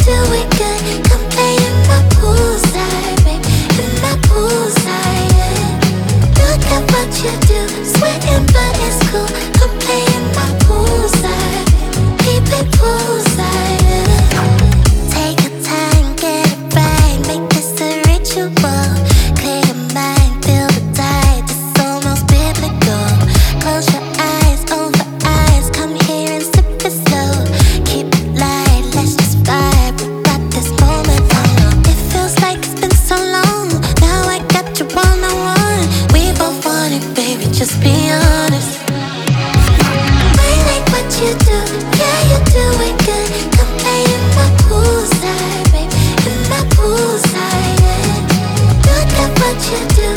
do it good. Come play in my poolside, babe, in my poolside, yeah. Look at what you do, sweating but it's cool. Come play in my poolside, keep it poolside, yeah. Take your time, get it right, make this a ritual. Clear your mind, feel the tide, it's almost biblical. Close your eyes, over eyes, come here and sip it slow. Keep it light, let's just vibe, we got this moment on. It feels like it's been so long, now I got you one-on-one. We both want it, baby, just be honest. I like what you do, yeah, you do it good. Come play in my poolside, babe, in my poolside, yeah. Look at what you do,